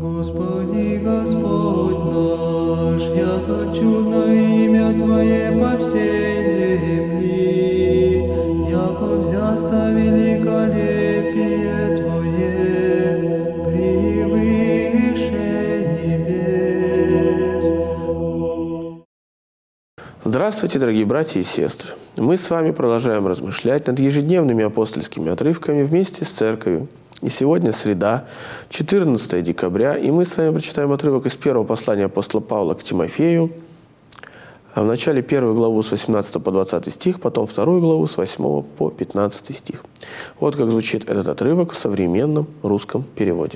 Господи, Господь наш, яко чудно имя Твое по всей земли, яко взясться великолепие Твое превыше небес. Здравствуйте, дорогие братья и сестры! Мы с вами продолжаем размышлять над ежедневными апостольскими отрывками вместе с Церковью. И сегодня среда, 14 декабря, и мы с вами прочитаем отрывок из первого послания апостола Павла к Тимофею. В начале первую главу с 18 по 20 стих, потом вторую главу с 8 по 15 стих. Вот как звучит этот отрывок в современном русском переводе.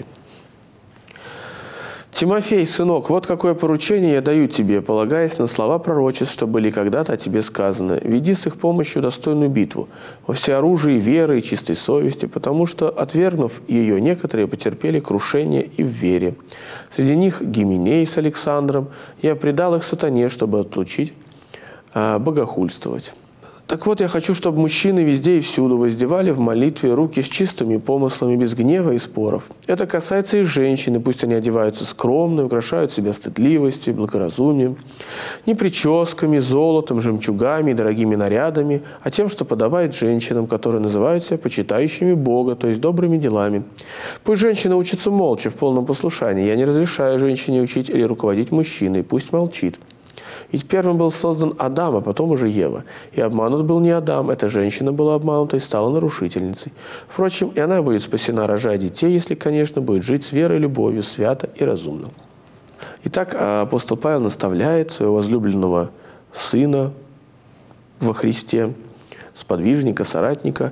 «Тимофей, сынок, вот какое поручение я даю тебе, полагаясь на слова пророчеств, что были когда-то о тебе сказаны. Веди с их помощью достойную битву, во всеоружии веры и чистой совести, потому что, отвергнув ее, некоторые потерпели крушение и в вере. Среди них Гименей с Александром. Я предал их сатане, чтобы отлучить богохульствовать. Так вот, я хочу, чтобы мужчины везде и всюду воздевали в молитве руки с чистыми помыслами, без гнева и споров. Это касается и женщин, и пусть они одеваются скромно, украшают себя стыдливостью и благоразумием, не прическами, золотом, жемчугами, дорогими нарядами, а тем, что подобает женщинам, которые называют себя почитающими Бога, то есть добрыми делами. Пусть женщина учится молча, в полном послушании. Я не разрешаю женщине учить или руководить мужчиной, пусть молчит. Ведь первым был создан Адам, а потом уже Ева. И обманут был не Адам, эта женщина была обманута и стала нарушительницей. Впрочем, и она будет спасена, рожая детей, если, конечно, будет жить с верой и любовью, свято и разумно». Итак, апостол Павел наставляет своего возлюбленного сына во Христе, сподвижника, соратника,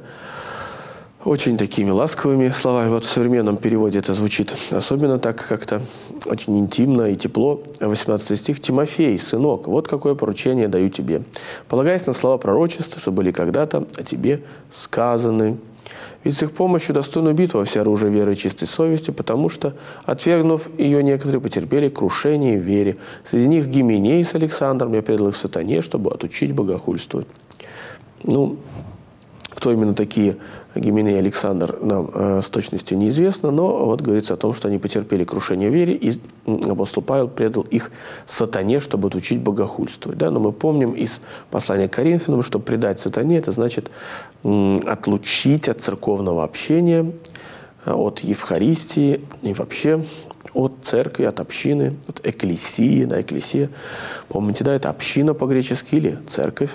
очень такими ласковыми словами. Вот в современном переводе это звучит особенно так как-то очень интимно и тепло. 18 стих. «Тимофей, сынок, вот какое поручение даю тебе, полагаясь на слова пророчеств, что были когда-то о тебе сказаны. Ведь с их помощью достойную битву во всеоружие веры и чистой совести, потому что, отвергнув ее, некоторые потерпели крушение в вере. Среди них Гименей с Александром. Я предал их сатане, чтобы отучить богохульствовать». Ну, кто именно такие Гименей и Александр, нам с точностью неизвестно, но вот говорится о том, что они потерпели крушение в вере, и апостол Павел предал их сатане, чтобы отучить богохульствовать. Да? Но мы помним из послания к Коринфянам, что предать сатане – это значит отлучить от церковного общения, от Евхаристии и вообще от церкви, от общины, от экклесии. Да, экклесия, помните, да, это община по-гречески или церковь.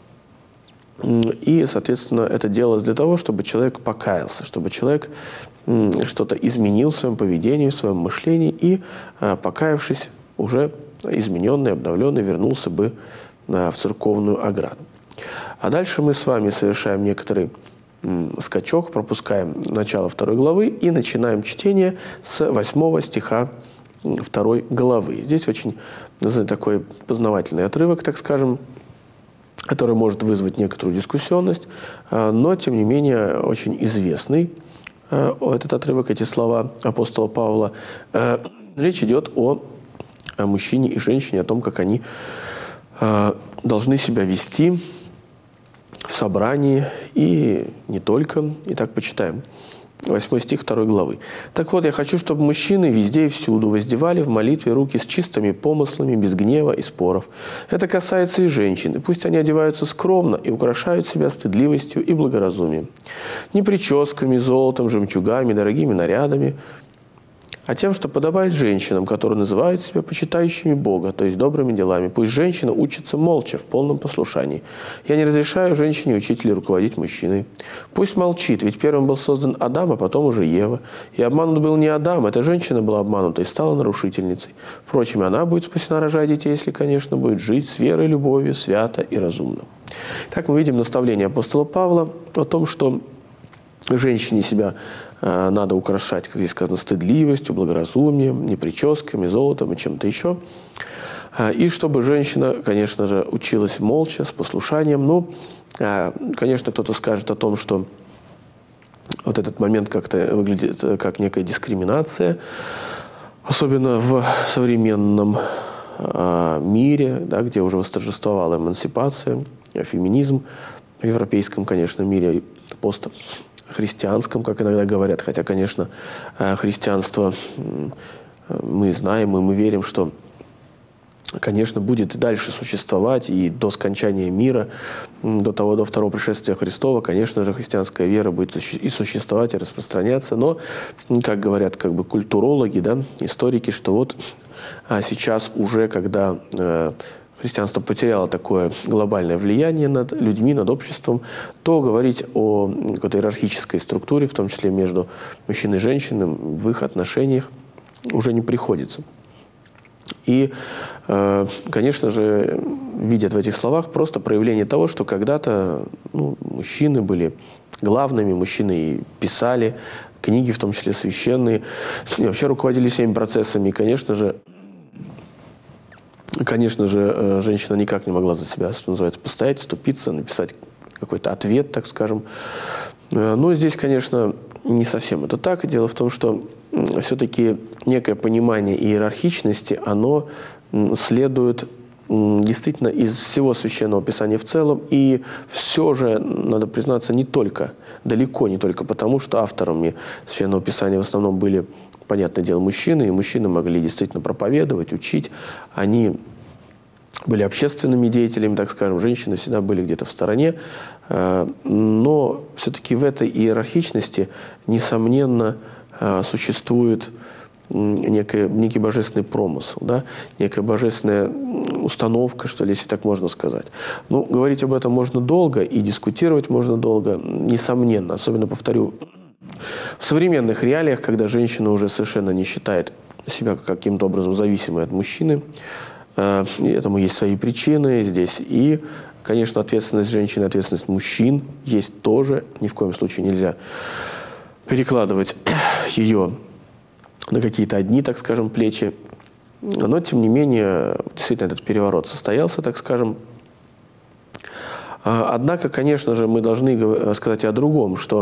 И, соответственно, это делалось для того, чтобы человек покаялся, чтобы человек что-то изменил в своем поведении, в своем мышлении и, покаявшись, уже измененный, обновленный, вернулся бы в церковную ограду. А дальше мы с вами совершаем некоторый скачок, пропускаем начало 2 главы и начинаем чтение с 8 стиха 2 главы. Здесь очень такой познавательный отрывок, так скажем, который может вызвать некоторую дискуссионность, но, тем не менее, очень известный этот отрывок, эти слова апостола Павла. Речь идет о мужчине и женщине, о том, как они должны себя вести в собрании и не только. Итак, почитаем. 8 стих 2 главы. «Так вот, я хочу, чтобы мужчины везде и всюду воздевали в молитве руки с чистыми помыслами, без гнева и споров. Это касается и женщин, и пусть они одеваются скромно и украшают себя стыдливостью и благоразумием. Не прическами, золотом, жемчугами, дорогими нарядами, а тем, что подобает женщинам, которые называют себя почитающими Бога, то есть добрыми делами. Пусть женщина учится молча, в полном послушании. Я не разрешаю женщине учить или руководить мужчиной. Пусть молчит, ведь первым был создан Адам, а потом уже Ева. И обманут был не Адам, эта женщина была обманута и стала нарушительницей. Впрочем, она будет спасена, рожая детей, если, конечно, будет жить с верой, любовью, свято и разумно». Так мы видим наставление апостола Павла о том, что женщине себя надо украшать, как здесь сказано, стыдливостью, благоразумием, не прическами, золотом и чем-то еще. И чтобы женщина, конечно же, училась молча, с послушанием. Ну, конечно, кто-то скажет о том, что вот этот момент как-то выглядит как некая дискриминация, особенно в современном мире, да, где уже восторжествовала эмансипация, феминизм, в европейском, конечно, мире, постхристианском, как иногда говорят, хотя, конечно, христианство мы знаем и мы верим, что, конечно, будет и дальше существовать, и до скончания мира, до второго пришествия Христова, конечно же, христианская вера будет и существовать, и распространяться. Но, как говорят культурологи, да, историки, что вот сейчас уже, когда христианство потеряло такое глобальное влияние над людьми, над обществом, то говорить о какой-то иерархической структуре, в том числе между мужчиной и женщиной, в их отношениях уже не приходится. И, конечно же, видят в этих словах просто проявление того, что когда-то мужчины были главными, мужчины и писали книги, в том числе священные, и вообще руководили всеми процессами. И, конечно же, женщина никак не могла за себя, что называется, постоять, вступиться, написать какой-то ответ, так скажем. Но здесь, конечно, не совсем это так. Дело в том, что все-таки некое понимание иерархичности, оно следует действительно из всего Священного Писания в целом. И все же, надо признаться, далеко не только потому, что авторами Священного Писания в основном были, понятное дело, мужчины, и мужчины могли действительно проповедовать, учить. Они были общественными деятелями, так скажем, женщины всегда были где-то в стороне. Но все-таки в этой иерархичности, несомненно, существует некий божественный промысел, да? Некая божественная установка, что ли, если так можно сказать. Говорить об этом можно долго и дискутировать можно долго, несомненно. Особенно, повторю, в современных реалиях, когда женщина уже совершенно не считает себя каким-то образом зависимой от мужчины, и этому есть свои причины здесь. И, конечно, ответственность женщины, ответственность мужчин есть тоже. Ни в коем случае нельзя перекладывать ее на какие-то одни, так скажем, плечи. Но, тем не менее, действительно этот переворот состоялся, так скажем. Однако, конечно же, мы должны сказать о другом, что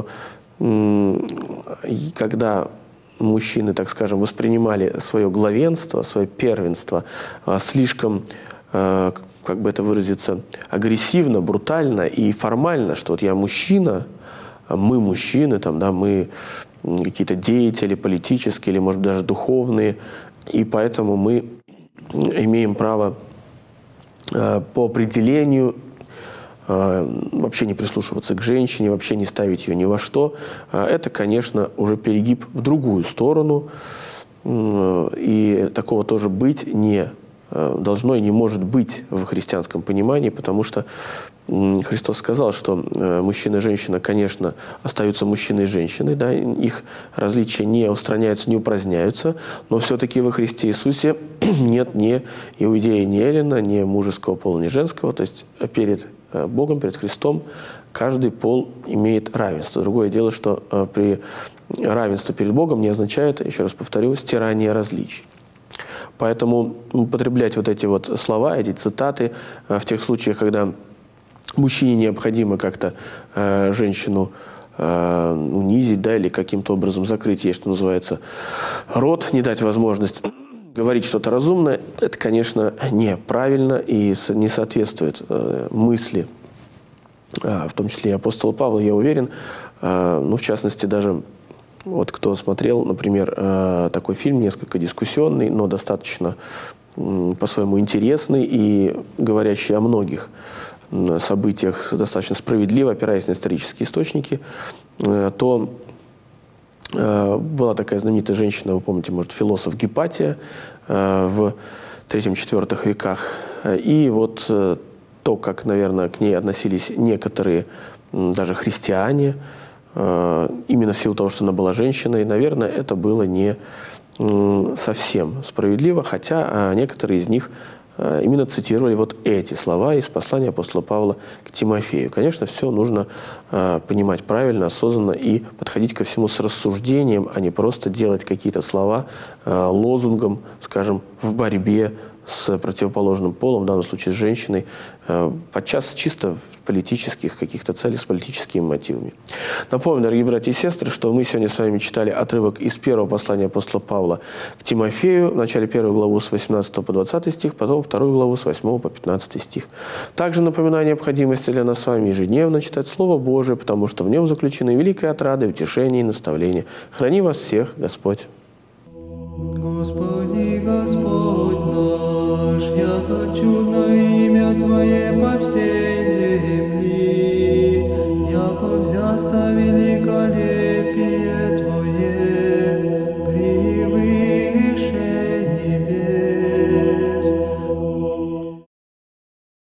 когда мужчины, так скажем, воспринимали свое главенство, свое первенство слишком, как бы это выразиться, агрессивно, брутально и формально, что вот я мужчина, мы мужчины, мы какие-то деятели политические или, может, даже духовные, и поэтому мы имеем право по определению вообще не прислушиваться к женщине, вообще не ставить ее ни во что. Это, конечно, уже перегиб в другую сторону. И такого тоже быть не должно и не может быть в христианском понимании, потому что Христос сказал, что мужчина и женщина, конечно, остаются мужчиной и женщиной, да, их различия не устраняются, не упраздняются, но все-таки во Христе Иисусе нет ни иудея, ни эллина, ни мужеского пола, ни женского, то есть перед Богом, перед Христом каждый пол имеет равенство. Другое дело, что при равенстве перед Богом не означает, еще раз повторю, стирание различий. Поэтому употреблять вот эти вот слова, эти цитаты в тех случаях, когда мужчине необходимо как-то женщину унизить, да, или каким-то образом закрыть ей, что называется, рот, не дать возможность говорить что-то разумное, это, конечно, неправильно и не соответствует мысли, в том числе и апостола Павла, я уверен. В частности, даже вот кто смотрел, например, такой фильм, несколько дискуссионный, но достаточно по-своему интересный и говорящий о многих событиях достаточно справедливо, опираясь на исторические источники, то была такая знаменитая женщина, вы помните, может, философ Гипатия в III-IV веках. И вот то, как, наверное, к ней относились некоторые даже христиане, именно в силу того, что она была женщиной, наверное, это было не совсем справедливо, хотя некоторые из них именно цитировали вот эти слова из послания апостола Павла к Тимофею. Конечно, все нужно понимать правильно, осознанно и подходить ко всему с рассуждением, а не просто делать какие-то слова лозунгом, скажем, в борьбе с противоположным полом, в данном случае с женщиной, подчас чисто в политических каких-то целях, с политическими мотивами. Напомню, дорогие братья и сестры, что мы сегодня с вами читали отрывок из первого послания апостола Павла к Тимофею, в начале 1 главу с 18 по 20 стих, потом 2 главу с 8 по 15 стих. Также напоминаю о необходимости для нас с вами ежедневно читать Слово Божие, потому что в нем заключены великая отрада, утешение и наставление. Храни вас всех, Господь. Господи. яко чудно имя Твое по всей земли, яко взясться великолепие